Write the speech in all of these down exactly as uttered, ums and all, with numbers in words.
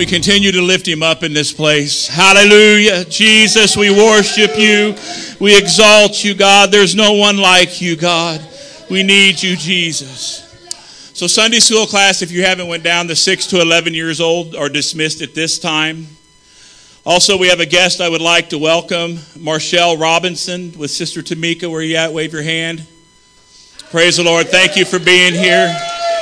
continue to lift him up in this place? Hallelujah. Jesus, we worship you. We exalt you, God. There's no one like you, God. We need you, Jesus. So Sunday school class, if you haven't went down, the six to eleven years old are dismissed at this time. Also, we have a guest I would like to welcome, Marshall Robinson with Sister Tamika. Where are you at? Wave your hand. Praise the Lord. Thank you for being here.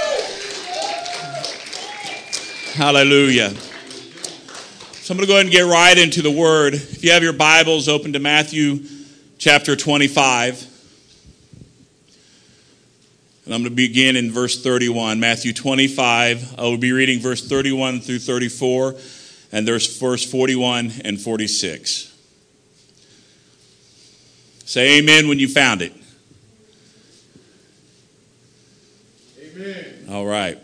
Hallelujah. So I'm going to go ahead and get right into the Word. If you have your Bibles, open to Matthew chapter twenty-five. And I'm going to begin in verse thirty-one. Matthew twenty-five. I will be reading verse thirty-one through thirty-four. And there's verse forty-one and forty-six. Say amen when you found it. Amen. All right.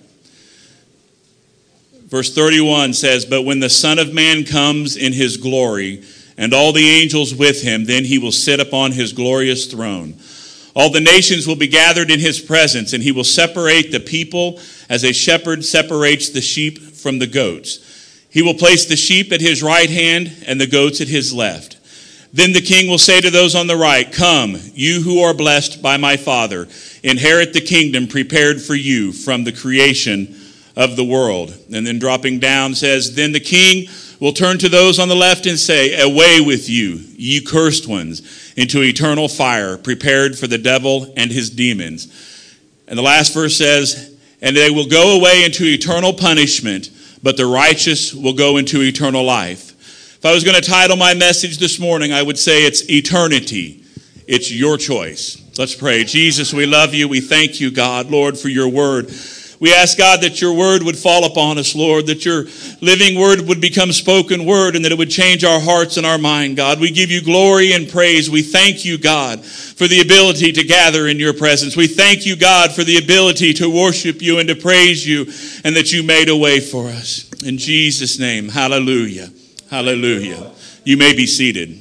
Verse thirty-one says, "But when the Son of Man comes in his glory, and all the angels with him, then he will sit upon his glorious throne. All the nations will be gathered in his presence, and he will separate the people as a shepherd separates the sheep from the goats. He will place the sheep at his right hand and the goats at his left. Then the king will say to those on the right, 'Come, you who are blessed by my Father, inherit the kingdom prepared for you from the creation of the world.'" And then dropping down says, "Then the king will turn to those on the left and say, 'Away with you, ye cursed ones, into eternal fire, prepared for the devil and his demons.'" And the last verse says, "And they will go away into eternal punishment, but the righteous will go into eternal life." If I was going to title my message this morning, I would say it's Eternity. It's your choice. Let's pray. Jesus, we love you. We thank you, God, Lord, for your word. We ask, God, that your word would fall upon us, Lord, that your living word would become spoken word and that it would change our hearts and our mind, God. We give you glory and praise. We thank you, God, for the ability to gather in your presence. We thank you, God, for the ability to worship you and to praise you and that you made a way for us. In Jesus' name, hallelujah, hallelujah. You may be seated.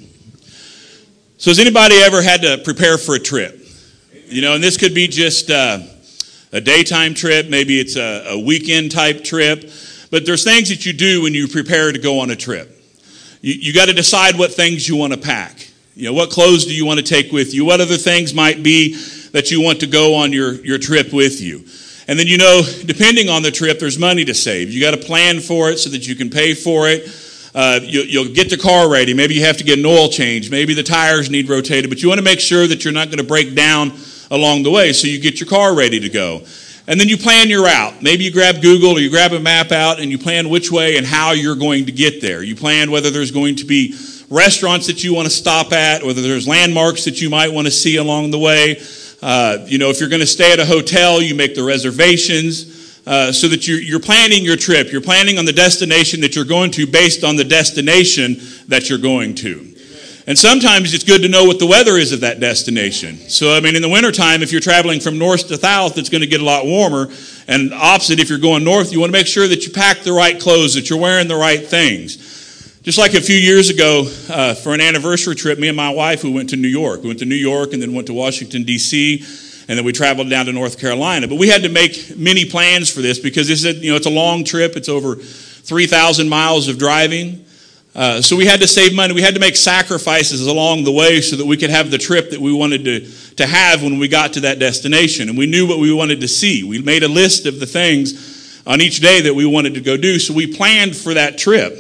So has anybody ever had to prepare for a trip? You know, and this could be just Uh, a daytime trip, maybe it's a, a weekend type trip, but there's things that you do when you prepare to go on a trip. You, you got to decide what things you want to pack. You know, what clothes do you want to take with you? What other things might be that you want to go on your, your trip with you? And then, you know, depending on the trip, there's money to save. You got to plan for it so that you can pay for it. Uh, you, you'll get the car ready. Maybe you have to get an oil change. Maybe the tires need rotated, but you want to make sure that you're not going to break down along the way, so you get your car ready to go. And then you plan your route. Maybe you grab Google or you grab a map out and you plan which way and how you're going to get there. You plan whether there's going to be restaurants that you want to stop at, whether there's landmarks that you might want to see along the way. Uh, you know, if you're going to stay at a hotel, you make the reservations uh, so that you're, you're planning your trip. You're planning on the destination that you're going to based on the destination that you're going to. And sometimes it's good to know what the weather is of that destination. So, I mean, in the wintertime, if you're traveling from north to south, it's going to get a lot warmer. And opposite, if you're going north, you want to make sure that you pack the right clothes, that you're wearing the right things. Just like a few years ago, uh, for an anniversary trip, me and my wife, we went to New York. We went to New York and then went to Washington, D C, and then we traveled down to North Carolina. But we had to make many plans for this because it's a, you know, it's a long trip. It's over three thousand miles of driving. Uh, so we had to save money. We had to make sacrifices along the way so that we could have the trip that we wanted to, to have when we got to that destination. And we knew what we wanted to see. We made a list of the things on each day that we wanted to go do. So we planned for that trip.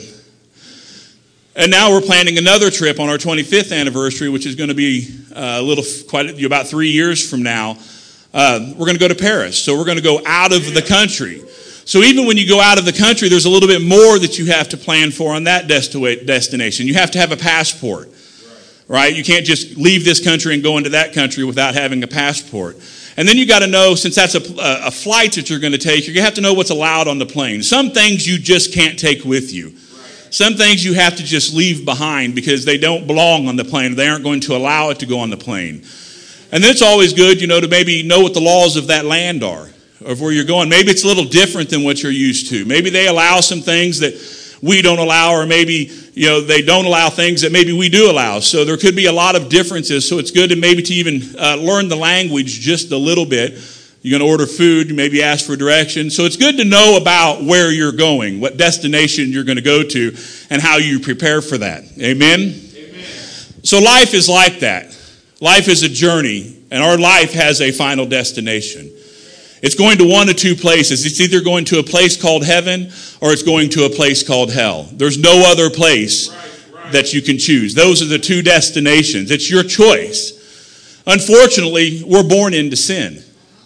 And now we're planning another trip on our twenty-fifth anniversary, which is going to be uh, a little, quite about three years from now. Uh, we're going to go to Paris. So we're going to go out of the country. So even when you go out of the country, there's a little bit more that you have to plan for on that desti- destination. You have to have a passport, right. right? You can't just leave this country and go into that country without having a passport. And then you got to know, since that's a, a flight that you're going to take, you're going to have to know what's allowed on the plane. Some things you just can't take with you. Right. Some things you have to just leave behind because they don't belong on the plane. They aren't going to allow it to go on the plane. And then it's always good, you know, to maybe know what the laws of that land are, of where you're going. Maybe it's a little different than what you're used to. Maybe they allow some things that we don't allow, or maybe, you know, they don't allow things that maybe we do allow. So there could be a lot of differences. So it's good to maybe to even uh, learn the language just a little bit You're going to order food, you maybe ask for directions. So it's good to know about where you're going, what destination you're going to go to, and how you prepare for that. Amen? Amen. So life is like that. Life is a journey, and our life has a final destination. It's going to one of two places. It's either going to a place called heaven or it's going to a place called hell. There's no other place right, right. that you can choose. Those are the two destinations. It's your choice. Unfortunately, we're born into sin.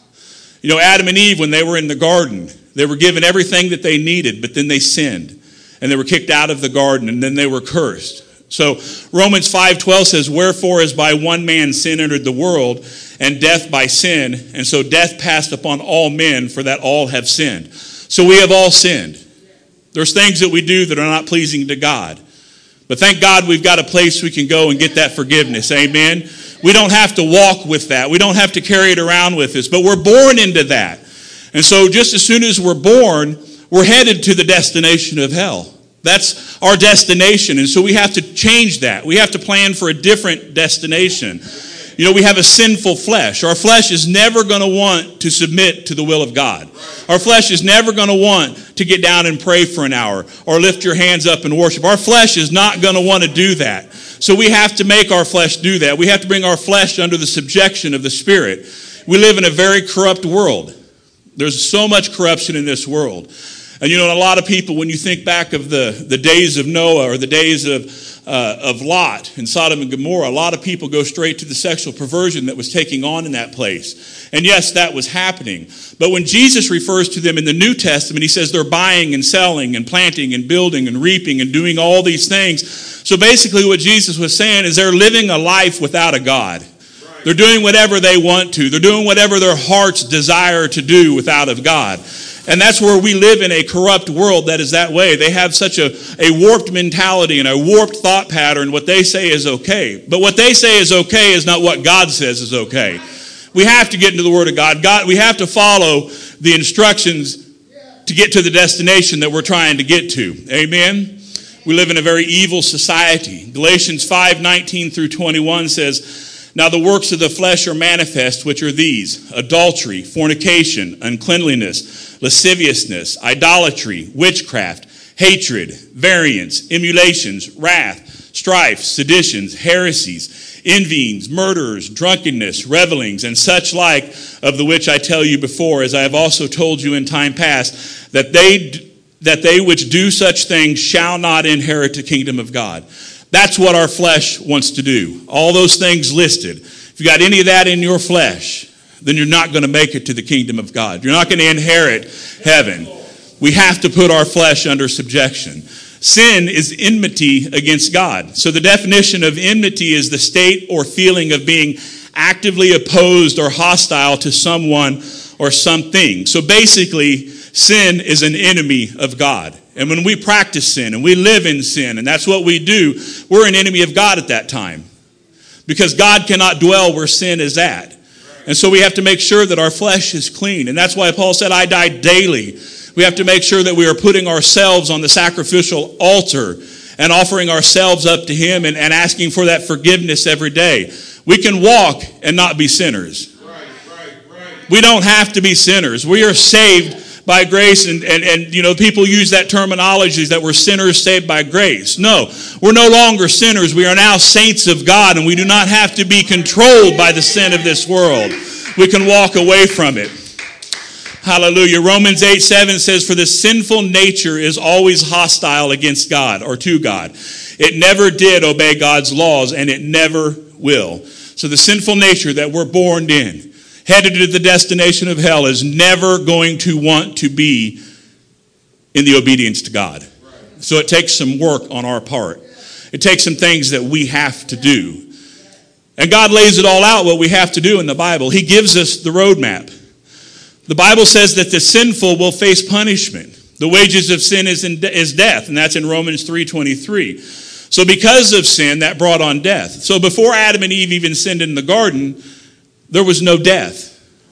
You know, Adam and Eve, when they were in the garden, they were given everything that they needed, but then they sinned. And they were kicked out of the garden, and then they were cursed. So Romans five twelve says, wherefore as by one man sin entered the world, and death by sin, and so death passed upon all men, for that all have sinned. So we have all sinned. There's things that we do that are not pleasing to God. But thank God we've got a place we can go and get that forgiveness. Amen. We don't have to walk with that. We don't have to carry it around with us. But we're born into that. And so just as soon as we're born, we're headed to the destination of hell. That's our destination. And so we have to change that. We have to plan for a different destination. You know, we have a sinful flesh. Our flesh is never going to want to submit to the will of God. Our flesh is never going to want to get down and pray for an hour or lift your hands up and worship. Our flesh is not going to want to do that. So we have to make our flesh do that. We have to bring our flesh under the subjection of the Spirit. We live in a very corrupt world. There's so much corruption in this world. And you know, a lot of people, when you think back of the, the days of Noah or the days of, uh, of Lot in Sodom and Gomorrah, a lot of people go straight to the sexual perversion that was taking on in that place. And yes, that was happening. But when Jesus refers to them in the New Testament, he says they're buying and selling and planting and building and reaping and doing all these things. So basically what Jesus was saying is they're living a life without a God. They're doing whatever they want to. They're doing whatever their hearts desire to do without of God. And that's where we live in a corrupt world that is that way. They have such a, a warped mentality and a warped thought pattern. What they say is okay. But what they say is okay is not what God says is okay. We have to get into the Word of God. God, we have to follow the instructions to get to the destination that we're trying to get to. Amen? We live in a very evil society. Galatians five nineteen through twenty-one says, now the works of the flesh are manifest, which are these: adultery, fornication, uncleanliness, lasciviousness, idolatry, witchcraft, hatred, variance, emulations, wrath, strife, seditions, heresies, envyings, murders, drunkenness, revelings, and such like, of the which I tell you before, as I have also told you in time past, that they that they which do such things shall not inherit the kingdom of God. That's what our flesh wants to do. All those things listed. If you got any of that in your flesh, then you're not going to make it to the kingdom of God. You're not going to inherit heaven. We have to put our flesh under subjection. Sin is enmity against God. So the definition of enmity is the state or feeling of being actively opposed or hostile to someone or something. So basically, sin is an enemy of God. And when we practice sin and we live in sin, and that's what we do, we're an enemy of God at that time. Because God cannot dwell where sin is at. And so we have to make sure that our flesh is clean. And that's why Paul said, I die daily. We have to make sure that we are putting ourselves on the sacrificial altar and offering ourselves up to Him and, and asking for that forgiveness every day. We can walk and not be sinners. Right, right, right. We don't have to be sinners. We are saved by grace, and, and, and you know, people use that terminology that we're sinners saved by grace. No, we're no longer sinners. We are now saints of God, and we do not have to be controlled by the sin of this world. We can walk away from it. Hallelujah. Romans eight seven says, for the sinful nature is always hostile against God, or to God. It never did obey God's laws, and it never will. So the sinful nature that we're born in, headed to the destination of hell, is never going to want to be in the obedience to God. So it takes some work on our part. It takes some things that we have to do. And God lays it all out what we have to do in the Bible. He gives us the roadmap. The Bible says that the sinful will face punishment. The wages of sin is, in, is death, and that's in Romans three twenty-three. So because of sin, that brought on death. So before Adam and Eve even sinned in the garden, there was no death.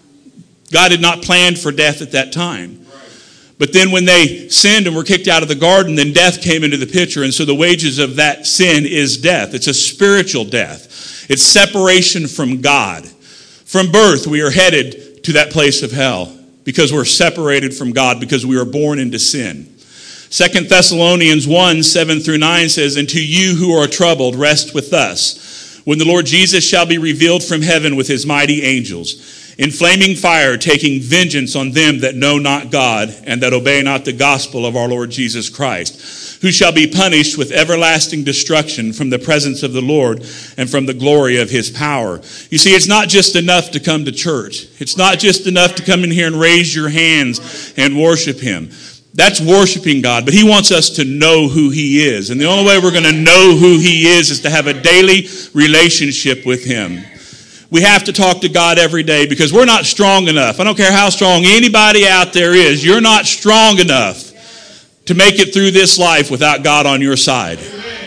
God had not planned for death at that time. But then when they sinned and were kicked out of the garden, then death came into the picture. And so the wages of that sin is death. It's a spiritual death. It's separation from God. From birth, we are headed to that place of hell because we're separated from God, because we were born into sin. Second Thessalonians one, seven through nine says, "And to you who are troubled, rest with us, when the Lord Jesus shall be revealed from heaven with his mighty angels, in flaming fire, taking vengeance on them that know not God, and that obey not the gospel of our Lord Jesus Christ, who shall be punished with everlasting destruction from the presence of the Lord and from the glory of his power." You see, it's not just enough to come to church. It's not just enough to come in here and raise your hands and worship him. That's worshiping God, but he wants us to know who he is. And the only way we're going to know who he is is to have a daily relationship with him. We have to talk to God every day because we're not strong enough. I don't care how strong anybody out there is. You're not strong enough to make it through this life without God on your side.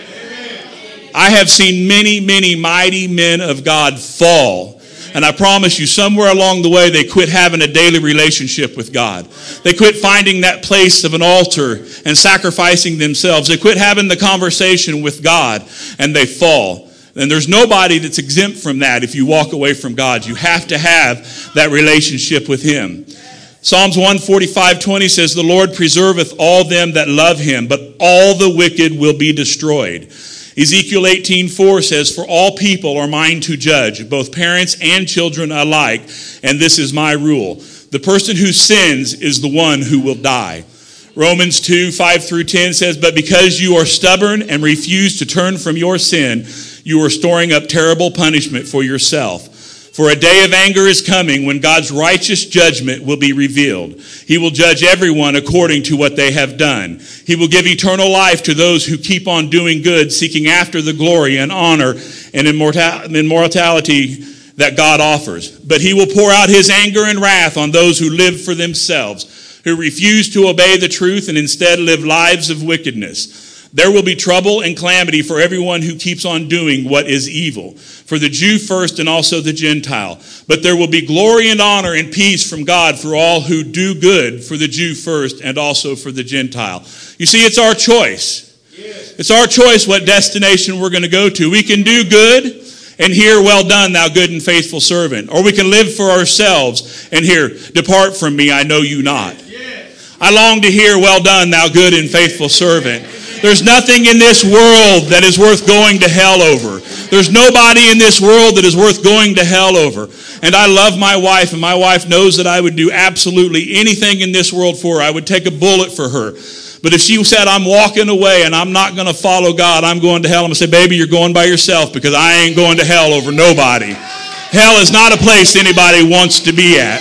I have seen many, many mighty men of God fall. And I promise you, somewhere along the way, they quit having a daily relationship with God. They quit finding that place of an altar and sacrificing themselves. They quit having the conversation with God, and they fall. And there's nobody that's exempt from that if you walk away from God. You have to have that relationship with him. Psalms one forty-five twenty says, "The Lord preserveth all them that love him, but all the wicked will be destroyed." Ezekiel eighteen four says, "For all people are mine to judge, both parents and children alike, and this is my rule. The person who sins is the one who will die." Romans two five through ten says, "But because you are stubborn and refuse to turn from your sin, you are storing up terrible punishment for yourself. For a day of anger is coming when God's righteous judgment will be revealed. He will judge everyone according to what they have done. He will give eternal life to those who keep on doing good, seeking after the glory and honor and immortality that God offers. But he will pour out his anger and wrath on those who live for themselves, who refuse to obey the truth and instead live lives of wickedness. There will be trouble and calamity for everyone who keeps on doing what is evil, for the Jew first and also the Gentile. But there will be glory and honor and peace from God for all who do good, for the Jew first and also for the Gentile." You see, it's our choice. It's our choice what destination we're going to go to. We can do good and hear, "Well done, thou good and faithful servant." Or we can live for ourselves and hear, "Depart from me, I know you not." I long to hear, "Well done, thou good and faithful servant." There's nothing in this world that is worth going to hell over. There's nobody in this world that is worth going to hell over. And I love my wife, and my wife knows that I would do absolutely anything in this world for her. I would take a bullet for her. But if she said, "I'm walking away and I'm not going to follow God, I'm going to hell," I'm going to say, "Baby, you're going by yourself, because I ain't going to hell over nobody." Hell is not a place anybody wants to be at.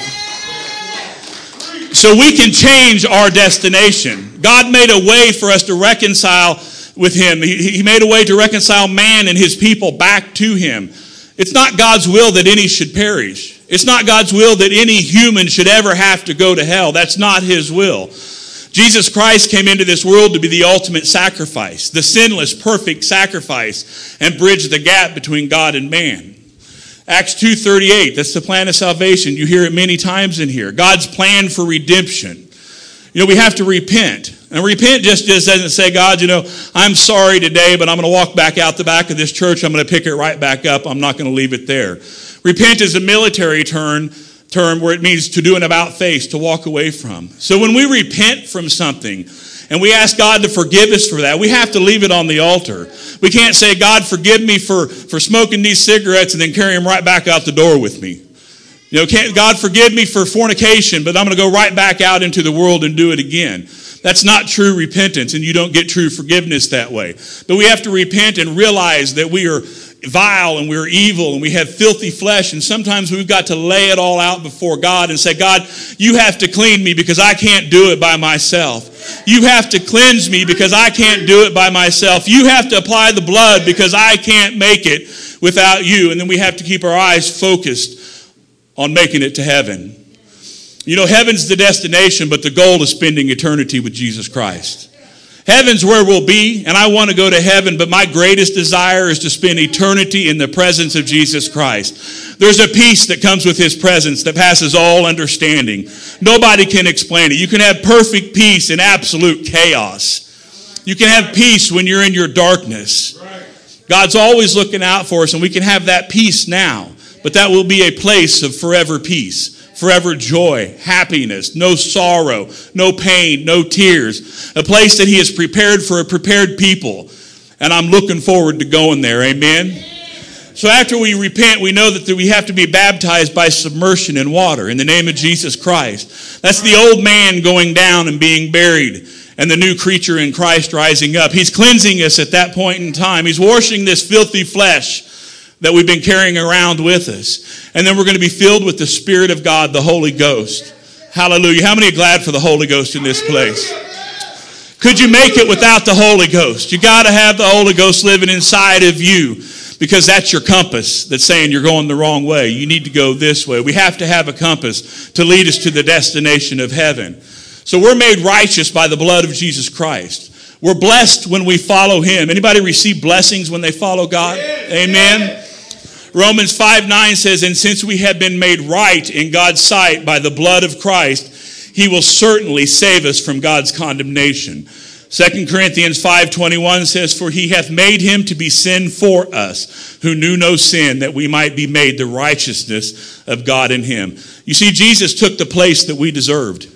So we can change our destination. God made a way for us to reconcile with him. He, he made a way to reconcile man and his people back to him. It's not God's will that any should perish. It's not God's will that any human should ever have to go to hell. That's not his will. Jesus Christ came into this world to be the ultimate sacrifice, the sinless, perfect sacrifice, and bridge the gap between God and man. Acts two thirty-eight, that's the plan of salvation. You hear it many times in here. God's plan for redemption. You know, we have to repent. And repent just, just doesn't say, "God, you know, I'm sorry today, but I'm going to walk back out the back of this church. I'm going to pick it right back up. I'm not going to leave it there." Repent is a military term, term where it means to do an about face, to walk away from. So when we repent from something, and we ask God to forgive us for that, we have to leave it on the altar. We can't say, "God, forgive me for, for smoking these cigarettes," and then carry them right back out the door with me. You know, can't, "God, forgive me for fornication, but I'm going to go right back out into the world and do it again." That's not true repentance, and you don't get true forgiveness that way. But we have to repent and realize that we are vile and we're evil and we have filthy flesh, and sometimes we've got to lay it all out before God and say, "God, you have to clean me because I can't do it by myself. You have to cleanse me because I can't do it by myself. You have to apply the blood because I can't make it without you." And then we have to keep our eyes focused on making it to heaven. You know, heaven's the destination, but the goal is spending eternity with Jesus Christ. Heaven's where we'll be, and I want to go to heaven, but my greatest desire is to spend eternity in the presence of Jesus Christ. There's a peace that comes with his presence that passes all understanding. Nobody can explain it. You can have perfect peace in absolute chaos. You can have peace when you're in your darkness. God's always looking out for us, and we can have that peace now. but that will be a place of forever peace, forever joy, happiness, no sorrow, no pain, no tears. A place that he has prepared for a prepared people. And I'm looking forward to going there. Amen. So after we repent, we know that we have to be baptized by submersion in water in the name of Jesus Christ. That's the old man going down and being buried, and the new creature in Christ rising up. He's cleansing us at that point in time. He's washing this filthy flesh that we've been carrying around with us. And then we're going to be filled with the Spirit of God, the Holy Ghost. Hallelujah. How many are glad for the Holy Ghost in this place? Could you make it without the Holy Ghost? You got to have the Holy Ghost living inside of you, because that's your compass that's saying you're going the wrong way. You need to go this way. We have to have a compass to lead us to the destination of heaven. So we're made righteous by the blood of Jesus Christ. We're blessed when we follow him. Anybody receive blessings when they follow God? Amen. Romans five nine says, and since we have been made right in God's sight by the blood of Christ, he will certainly save us from God's condemnation. Second Corinthians five twenty-one says, for he hath made him to be sin for us, who knew no sin, that we might be made the righteousness of God in him. You see, Jesus took the place that we deserved.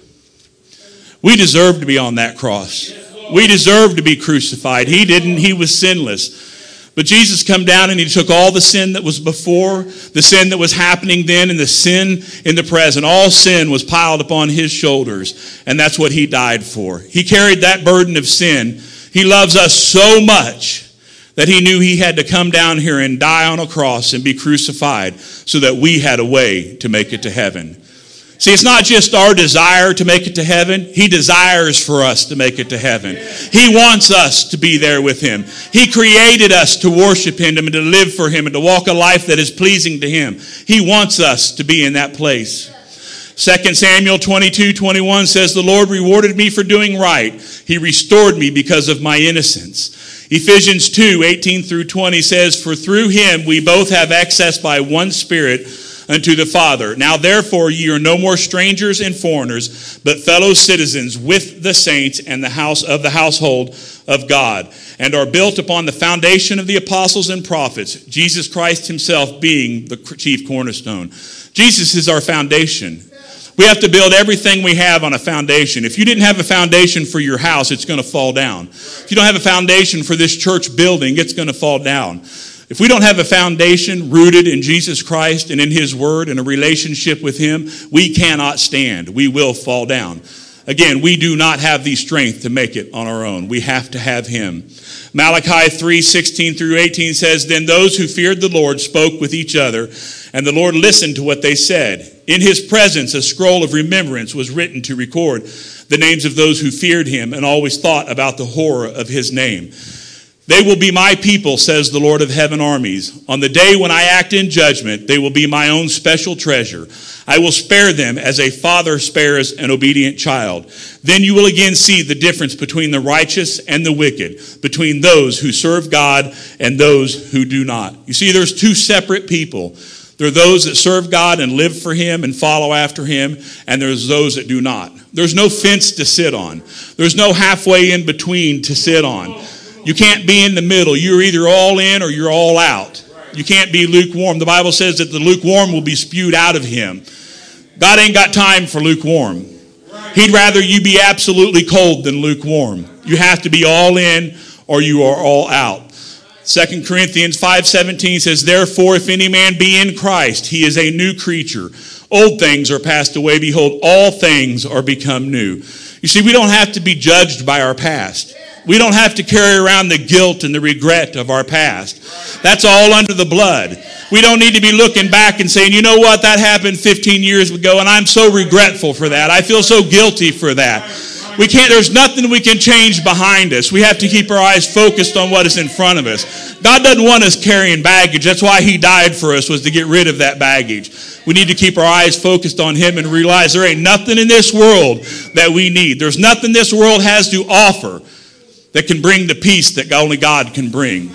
We deserved to be on that cross. We deserved to be crucified. He didn't. He was sinless. But Jesus come down and he took all the sin that was before, the sin that was happening then, and the sin in the present. All sin was piled upon his shoulders, and that's what he died for. He carried that burden of sin. He loves us so much that he knew he had to come down here and die on a cross and be crucified so that we had a way to make it to heaven. See, it's not just our desire to make it to heaven. He desires for us to make it to heaven. He wants us to be there with him. He created us to worship him and to live for him and to walk a life that is pleasing to him. He wants us to be in that place. Second Samuel twenty-two twenty-one says, the Lord rewarded me for doing right. He restored me because of my innocence. Ephesians two eighteen through twenty says, for through him we both have access by one Spirit unto the Father. Now therefore ye are no more strangers and foreigners, but fellow citizens with the saints and the house of the household of God, and are built upon the foundation of the apostles and prophets, Jesus Christ himself being the chief cornerstone. Jesus is our foundation. We have to build everything we have on a foundation. If you didn't have a foundation for your house, it's going to fall down. If you don't have a foundation for this church building, it's going to fall down. If we don't have a foundation rooted in Jesus Christ and in his word and a relationship with him, we cannot stand. We will fall down. Again, we do not have the strength to make it on our own. We have to have him. Malachi three sixteen through eighteen says, then those who feared the Lord spoke with each other, and the Lord listened to what they said. In his presence, a scroll of remembrance was written to record the names of those who feared him and always thought about the horror of his name. They will be my people, says the Lord of heaven armies. On the day when I act in judgment, they will be my own special treasure. I will spare them as a father spares an obedient child. Then you will again see the difference between the righteous and the wicked, between those who serve God and those who do not. You see, there's two separate people. There are those that serve God and live for him and follow after him, and there's those that do not. There's no fence to sit on. There's no halfway in between to sit on. You can't be in the middle. You're either all in or you're all out. You can't be lukewarm. The Bible says that the lukewarm will be spewed out of him. God ain't got time for lukewarm. He'd rather you be absolutely cold than lukewarm. You have to be all in or you are all out. Second Corinthians five seventeen says, therefore, if any man be in Christ, he is a new creature. Old things are passed away. Behold, all things are become new. You see, we don't have to be judged by our past. We don't have to carry around the guilt and the regret of our past. That's all under the blood. We don't need to be looking back and saying, you know what, that happened fifteen years ago, and I'm so regretful for that. I feel so guilty for that. We can't, there's nothing we can change behind us. We have to keep our eyes focused on what is in front of us. God doesn't want us carrying baggage. That's why he died for us, was to get rid of that baggage. We need to keep our eyes focused on him and realize there ain't nothing in this world that we need. There's nothing this world has to offer that can bring the peace that only God can bring.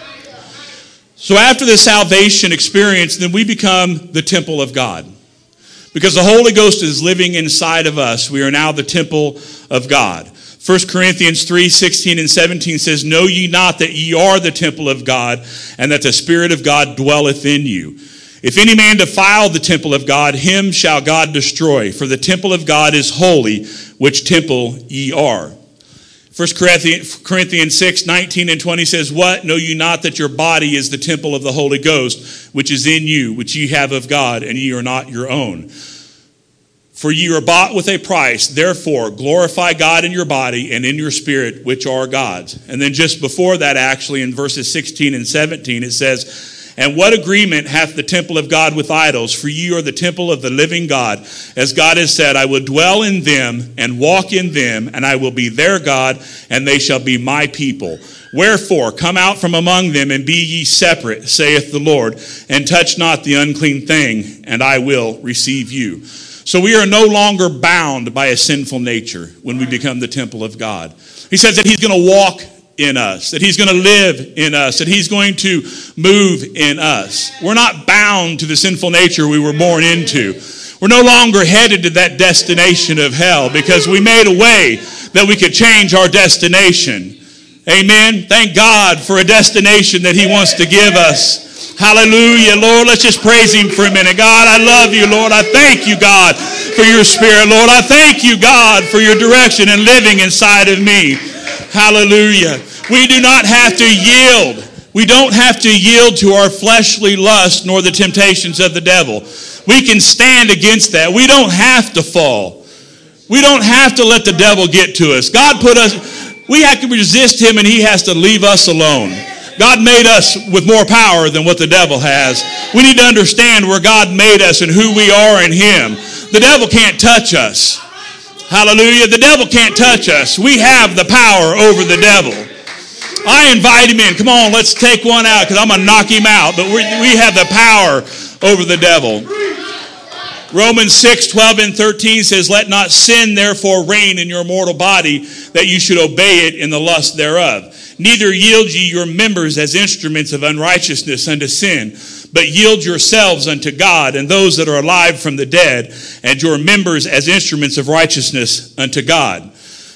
So after the salvation experience, then we become the temple of God. Because the Holy Ghost is living inside of us, we are now the temple of God. First Corinthians three sixteen and seventeen says, know ye not that ye are the temple of God, and that the Spirit of God dwelleth in you? If any man defile the temple of God, him shall God destroy. For the temple of God is holy, which temple ye are. First Corinthians six, nineteen and twenty says, What? Know you not that your body is the temple of the Holy Ghost, which is in you, which ye have of God, and ye are not your own? For ye are bought with a price. Therefore, glorify God in your body and in your spirit, which are God's. And then just before that, actually, in verses sixteen and seventeen, it says, And what agreement hath the temple of God with idols? For ye are the temple of the living God. As God has said, I will dwell in them and walk in them, and I will be their God, and they shall be my people. Wherefore, come out from among them, and be ye separate, saith the Lord, and touch not the unclean thing, and I will receive you. So we are no longer bound by a sinful nature when we become the temple of God. He says that he's going to walk in us, that he's going to live in us, that he's going to move in us. We're not bound to the sinful nature we were born into. We're no longer headed to that destination of hell because we made a way that we could change our destination. Amen. Thank God for a destination that he wants to give us. Hallelujah, Lord. Let's just praise him for a minute. God, I love you, Lord. I thank you, God, for your spirit, Lord. I thank you, God, for your direction and living inside of me. Hallelujah. We do not have to yield. We don't have to yield to our fleshly lust nor the temptations of the devil. We can stand against that. We don't have to fall. We don't have to let the devil get to us. God put us, we have to resist him and he has to leave us alone. God made us with more power than what the devil has. We need to understand where God made us and who we are in him. The devil can't touch us. Hallelujah. The devil can't touch us. We have the power over the devil. I invite him in. Come on, let's take one out because I'm going to knock him out. But we we have the power over the devil. Romans six, twelve and thirteen says, Let not sin therefore reign in your mortal body, that you should obey it in the lust thereof. Neither yield ye your members as instruments of unrighteousness unto sin, but yield yourselves unto God, and those that are alive from the dead, and your members as instruments of righteousness unto God.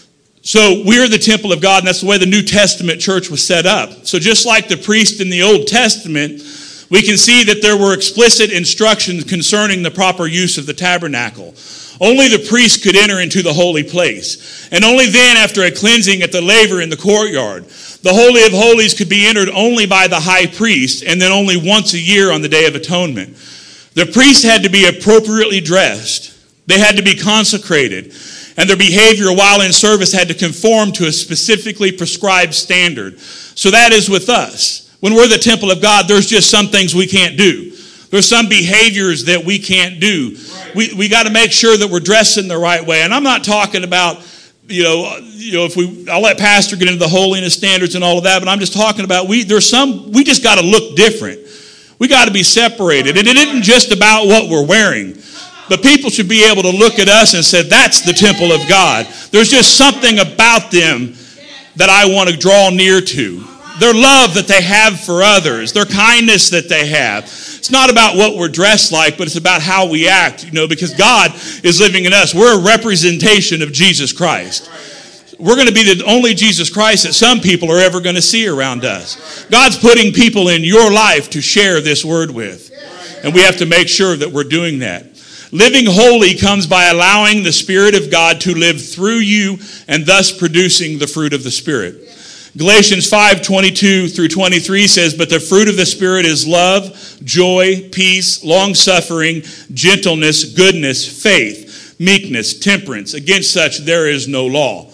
So we're the temple of God, and that's the way the New Testament church was set up. So just like the priest in the Old Testament, we can see that there were explicit instructions concerning the proper use of the tabernacle. Only the priest could enter into the holy place. And only then, after a cleansing at the laver in the courtyard, the Holy of Holies could be entered only by the high priest, and then only once a year on the Day of Atonement. The priest had to be appropriately dressed. They had to be consecrated. And their behavior while in service had to conform to a specifically prescribed standard. So that is with us. When we're the temple of God, there's just some things we can't do. There's some behaviors that we can't do. We we got to make sure that we're dressing the right way. And I'm not talking about, you know, you know, if we, I'll let Pastor get into the holiness standards and all of that, but I'm just talking about, we there's some, we just got to look different. We got to be separated. And it isn't just about what we're wearing. But people should be able to look at us and say, that's the temple of God. There's just something about them that I want to draw near to. Their love that they have for others, their kindness that they have. It's not about what we're dressed like, but it's about how we act, you know, because God is living in us. We're a representation of Jesus Christ. We're going to be the only Jesus Christ that some people are ever going to see around us. God's putting people in your life to share this word with. And we have to make sure that we're doing that. Living holy comes by allowing the Spirit of God to live through you and thus producing the fruit of the Spirit. Galatians five, twenty-two through twenty-three says, But the fruit of the Spirit is love, joy, peace, long-suffering, gentleness, goodness, faith, meekness, temperance. Against such there is no law.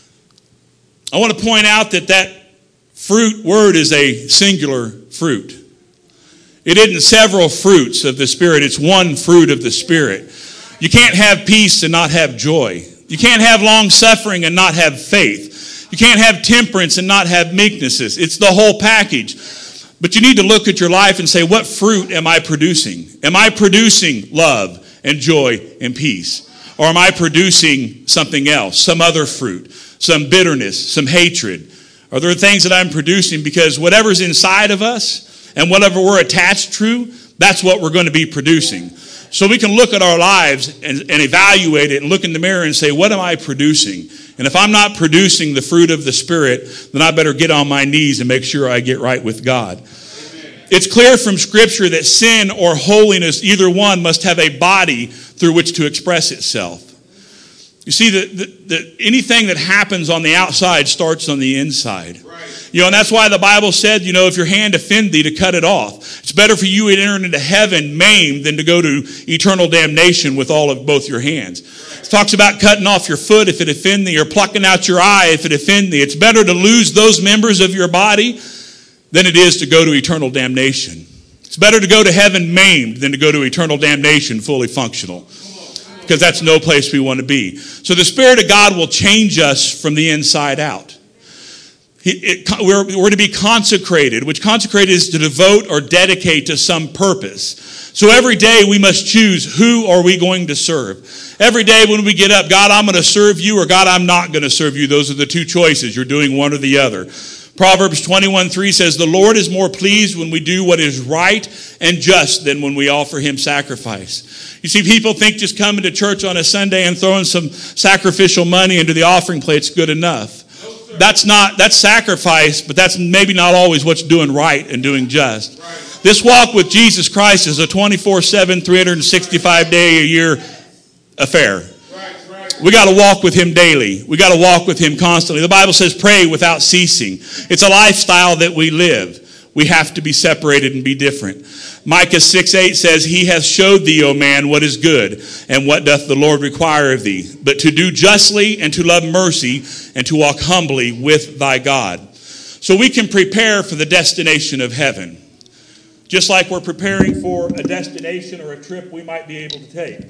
I want to point out that that fruit word is a singular fruit. It isn't several fruits of the Spirit. It's one fruit of the Spirit. You can't have peace and not have joy. You can't have long-suffering and not have faith. You can't have temperance and not have meeknesses. It's the whole package. But you need to look at your life and say, what fruit am I producing? Am I producing love and joy and peace? Or am I producing something else, some other fruit, some bitterness, some hatred? Are there things that I'm producing? Because whatever's inside of us, and whatever we're attached to, that's what we're going to be producing. So we can look at our lives and, and evaluate it and look in the mirror and say, what am I producing? And if I'm not producing the fruit of the Spirit, then I better get on my knees and make sure I get right with God. Amen. It's clear from Scripture that sin or holiness, either one, must have a body through which to express itself. You see, the, the, the, anything that happens on the outside starts on the inside. Right. You know, and that's why the Bible said, you know, if your hand offend thee, to cut it off. It's better for you to enter into heaven maimed than to go to eternal damnation with all of both your hands. Right. It talks about cutting off your foot if it offend thee, or plucking out your eye if it offend thee. It's better to lose those members of your body than it is to go to eternal damnation. It's better to go to heaven maimed than to go to eternal damnation fully functional, because that's no place we want to be. So the Spirit of God will change us from the inside out. He, it, we're, we're to be consecrated, which consecrated is to devote or dedicate to some purpose. So every day we must choose, who are we going to serve? Every day when we get up, God, I'm going to serve you, or God, I'm not going to serve you. Those are the two choices. You're doing one or the other. Proverbs twenty-one three says, the Lord is more pleased when we do what is right and just than when we offer him sacrifice. You see, people think just coming to church on a Sunday and throwing some sacrificial money into the offering plate's good enough. No, that's not, that's sacrifice, but that's maybe not always what's doing right and doing just. Right. This walk with Jesus Christ is a twenty-four seven, three hundred sixty-five day a year affair. We got to walk with him daily. We got to walk with him constantly. The Bible says pray without ceasing. It's a lifestyle that we live. We have to be separated and be different. Micah six eight says, he hath showed thee, O man, what is good, and what doth the Lord require of thee, but to do justly and to love mercy and to walk humbly with thy God. So we can prepare for the destination of heaven, just like we're preparing for a destination or a trip we might be able to take.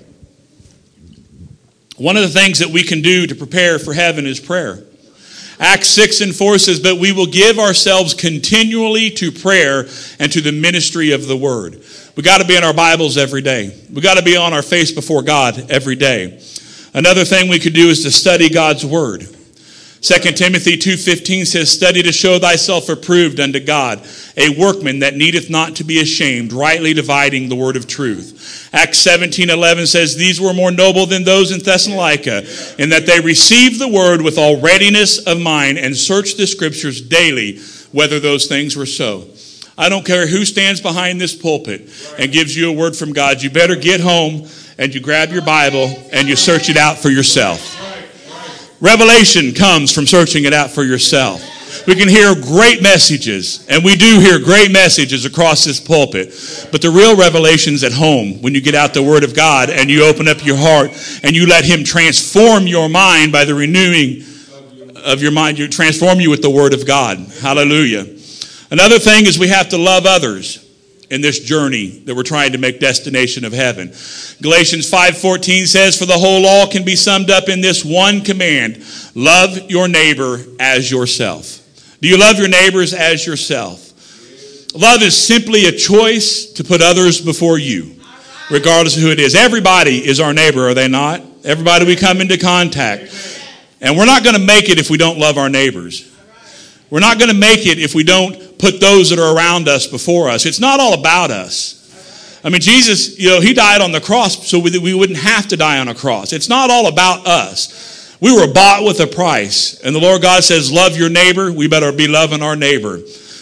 One of the things that we can do to prepare for heaven is prayer. Acts six and four says, but we will give ourselves continually to prayer and to the ministry of the word. We got to be in our Bibles every day. We got to be on our face before God every day. Another thing we could do is to study God's word. Second Timothy two fifteen says, study to show thyself approved unto God, a workman that needeth not to be ashamed, rightly dividing the word of truth. Acts seventeen eleven says, these were more noble than those in Thessalonica, in that they received the word with all readiness of mind and searched the scriptures daily, whether those things were so. I don't care who stands behind this pulpit and gives you a word from God. You better get home and you grab your Bible and you search it out for yourself. Revelation comes from searching it out for yourself. We can hear great messages, and we do hear great messages across this pulpit. But the real revelation's at home when you get out the Word of God and you open up your heart and you let him transform your mind by the renewing of your mind. You transform you with the Word of God. Hallelujah. Another thing is we have to love others in this journey that we're trying to make destination of heaven. Galatians five fourteen says, for the whole law can be summed up in this one command, love your neighbor as yourself. Do you love your neighbors as yourself? Love is simply a choice to put others before you, regardless of who it is. Everybody is our neighbor, are they not? Everybody we come into contact. And we're not going to make it if we don't love our neighbors. We're not going to make it if we don't put those that are around us before us. It's not all about us. I mean, Jesus, you know, he died on the cross so we, we wouldn't have to die on a cross. It's not all about us. We were bought with a price. And the Lord God says, love your neighbor. We better be loving our neighbor.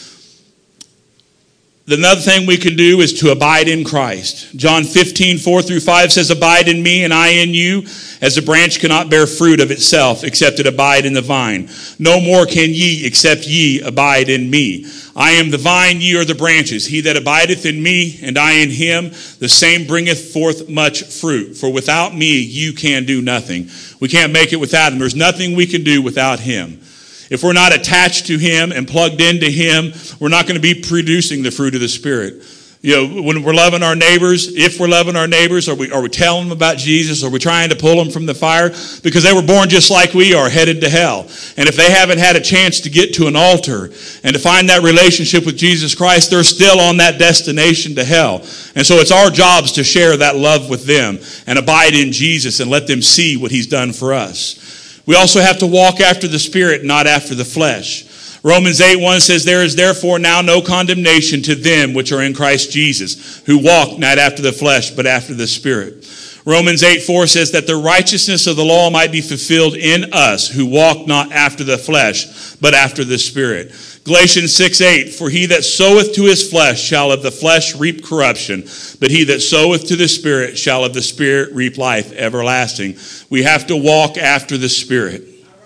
Another thing we can do is to abide in Christ. John fifteen, four through five says, abide in me and I in you, as a branch cannot bear fruit of itself, except it abide in the vine. No more can ye, except ye abide in me. I am the vine, ye are the branches. He that abideth in me, and I in him, the same bringeth forth much fruit. For without me, you can do nothing. We can't make it without him. There's nothing we can do without him. If we're not attached to him and plugged into him, we're not going to be producing the fruit of the Spirit. You know, when we're loving our neighbors, if we're loving our neighbors, are we, are we telling them about Jesus? Are we trying to pull them from the fire? Because they were born just like we are, headed to hell. And if they haven't had a chance to get to an altar and to find that relationship with Jesus Christ, they're still on that destination to hell. And so it's our jobs to share that love with them and abide in Jesus and let them see what he's done for us. We also have to walk after the Spirit, not after the flesh. Romans eight one says, there is therefore now no condemnation to them which are in Christ Jesus, who walk not after the flesh, but after the Spirit. Romans eight four says that the righteousness of the law might be fulfilled in us, who walk not after the flesh, but after the Spirit. Galatians six eight, for he that soweth to his flesh shall of the flesh reap corruption, but he that soweth to the Spirit shall of the Spirit reap life everlasting. We have to walk after the Spirit.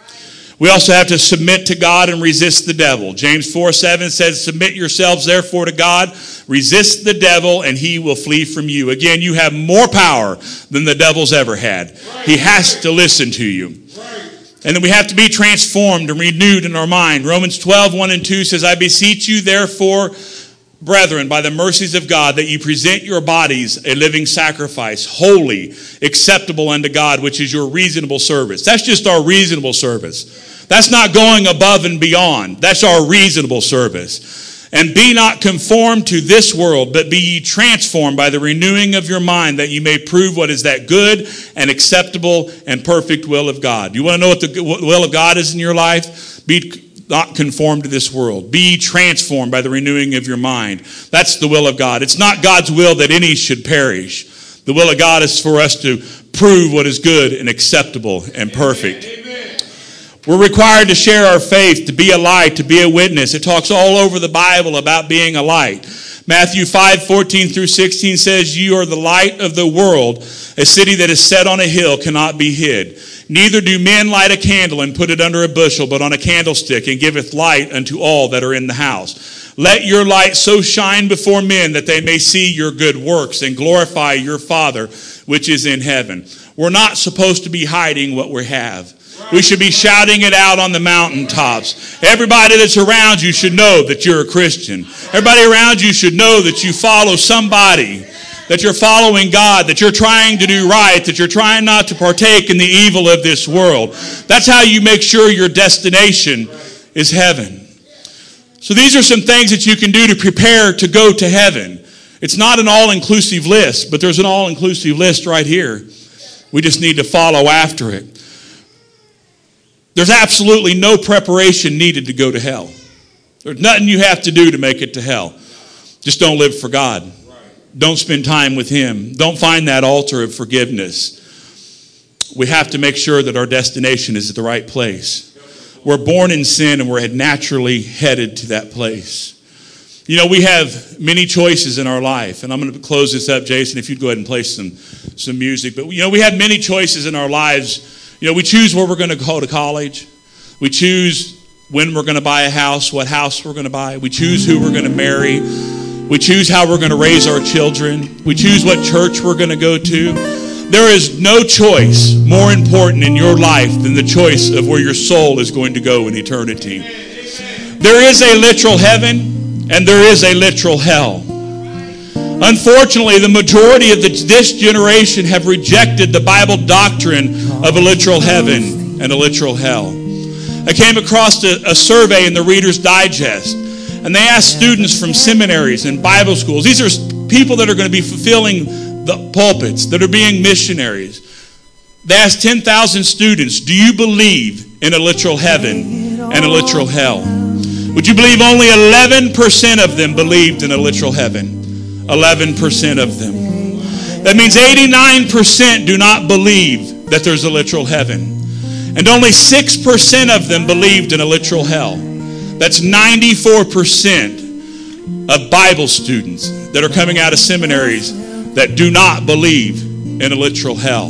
We also have to submit to God and resist the devil. James four seven says, submit yourselves therefore to God, resist the devil, and he will flee from you. Again, you have more power than the devil's ever had. He has to listen to you. And then we have to be transformed and renewed in our mind. Romans twelve one and two says, I beseech you therefore, brethren, by the mercies of God, that you present your bodies a living sacrifice, holy, acceptable unto God, which is your reasonable service. That's just our reasonable service. That's not going above and beyond. That's our reasonable service. And be not conformed to this world, but be ye transformed by the renewing of your mind, that you may prove what is that good and acceptable and perfect will of God. You want to know what the will of God is in your life? Be not conformed to this world. Be ye transformed by the renewing of your mind. That's the will of God. It's not God's will that any should perish. The will of God is for us to prove what is good and acceptable and perfect. Amen. We're required to share our faith, to be a light, to be a witness. It talks all over the Bible about being a light. Matthew five fourteen through sixteen says, you are the light of the world. A city that is set on a hill cannot be hid. Neither do men light a candle and put it under a bushel, but on a candlestick, and giveth light unto all that are in the house. Let your light so shine before men that they may see your good works and glorify your Father which is in heaven. We're not supposed to be hiding what we have. We should be shouting it out on the mountaintops. Everybody that's around you should know that you're a Christian. Everybody around you should know that you follow somebody, that you're following God, that you're trying to do right, that you're trying not to partake in the evil of this world. That's how you make sure your destination is heaven. So these are some things that you can do to prepare to go to heaven. It's not an all-inclusive list, but there's an all-inclusive list right here. We just need to follow after it. There's absolutely no preparation needed to go to hell. There's nothing you have to do to make it to hell. Just don't live for God. Don't spend time with Him. Don't find that altar of forgiveness. We have to make sure that our destination is at the right place. We're born in sin and we're naturally headed to that place. You know, we have many choices in our life. And I'm going to close this up, Jason, if you'd go ahead and play some, some music. But, you know, we have many choices in our lives. You know, we choose where we're going to go to college. We choose when we're going to buy a house, what house we're going to buy. We choose who we're going to marry. We choose how we're going to raise our children. We choose what church we're going to go to. There is no choice more important in your life than the choice of where your soul is going to go in eternity. There is a literal heaven and there is a literal hell. Unfortunately, the majority of the, this generation have rejected the Bible doctrine of a literal heaven and a literal hell. I came across a, a survey in the Reader's Digest, and they asked students from seminaries and Bible schools. These are people that are going to be fulfilling the pulpits, that are being missionaries. They asked ten thousand students, do you believe in a literal heaven and a literal hell? Would you believe only eleven percent of them believed in a literal heaven? eleven percent of them. That means eighty-nine percent do not believe that there's a literal heaven. And only six percent of them believed in a literal hell. That's ninety-four percent of Bible students that are coming out of seminaries that do not believe in a literal hell.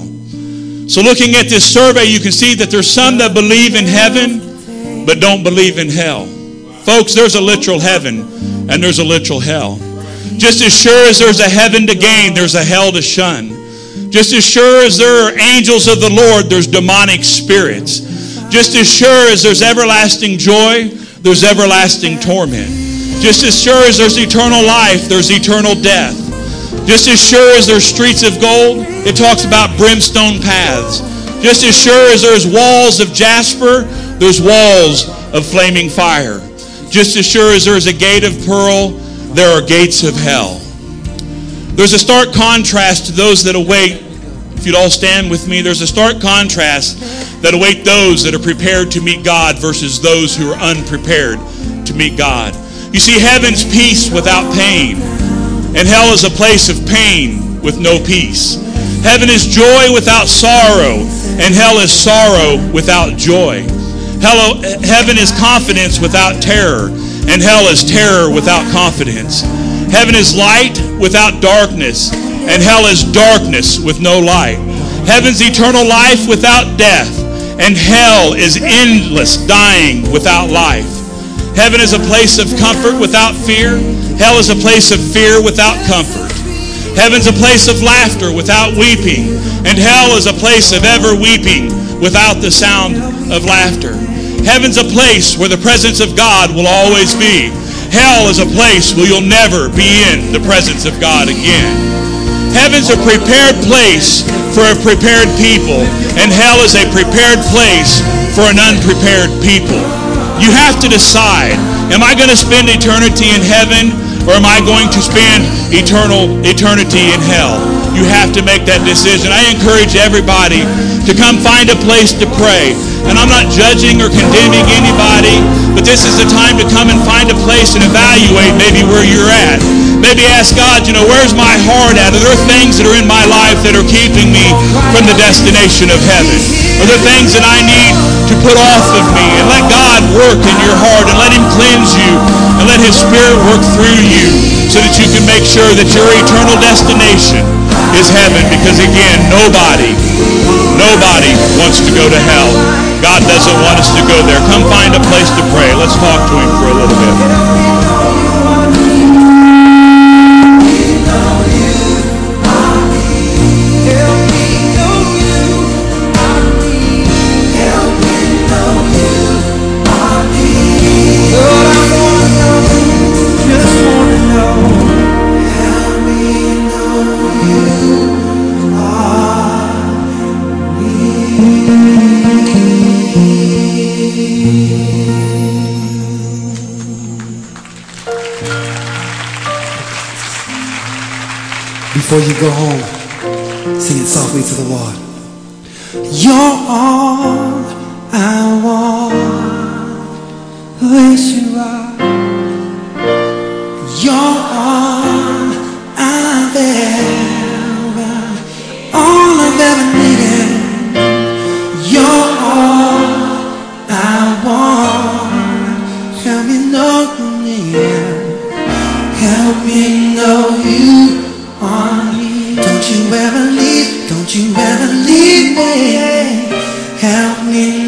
So looking at this survey, you can see that there's some that believe in heaven but don't believe in hell. Folks, there's a literal heaven and there's a literal hell. Just as sure as there's a heaven to gain, there's a hell to shun. Just as sure as there are angels of the Lord, there's demonic spirits. Just as sure as there's everlasting joy, there's everlasting torment. Just as sure as there's eternal life, there's eternal death. Just as sure as there's streets of gold, it talks about brimstone paths. Just as sure as there's walls of jasper, there's walls of flaming fire. Just as sure as there's a gate of pearl, there are gates of hell. There's a stark contrast to those that await. If you'd all stand with me, there's a stark contrast that await those that are prepared to meet God versus those who are unprepared to meet God. You see, heaven's peace without pain, and hell is a place of pain with no peace. Heaven is joy without sorrow, and hell is sorrow without joy. Hello, heaven is confidence without terror, and hell is terror without confidence. Heaven is light without darkness, and hell is darkness with no light. Heaven's eternal life without death, and hell is endless dying without life. Heaven is a place of comfort without fear. Hell is a place of fear without comfort. Heaven's a place of laughter without weeping, and hell is a place of ever weeping without the sound of laughter. Heaven's a place where the presence of God will always be. Hell is a place where you'll never be in the presence of God again. Heaven's a prepared place for a prepared people, and hell is a prepared place for an unprepared people. You have to decide, am I going to spend eternity in heaven, or am I going to spend eternal eternity in hell? You have to make that decision. I encourage everybody to come find a place to pray. And I'm not judging or condemning anybody, but this is the time to come and find a place and evaluate maybe where you're at. Maybe ask God, you know, where's my heart at? Are there things that are in my life that are keeping me from the destination of heaven? Are there things that I need to put off of me? And let God work in your heart, and let Him cleanse you, and let His Spirit work through you, so that you can make sure that your eternal destination is heaven. Because again, nobody, nobody wants to go to hell. God doesn't want us to go there. Come find a place to pray. Let's talk to Him for a little bit. Before you go home, sing it softly to the Lord. You're all I want, yes you are. You're all I've ever, all I've ever needed. You're all I want. Help me know you need. Help me know you. Don't you ever leave, don't you ever leave me. Help me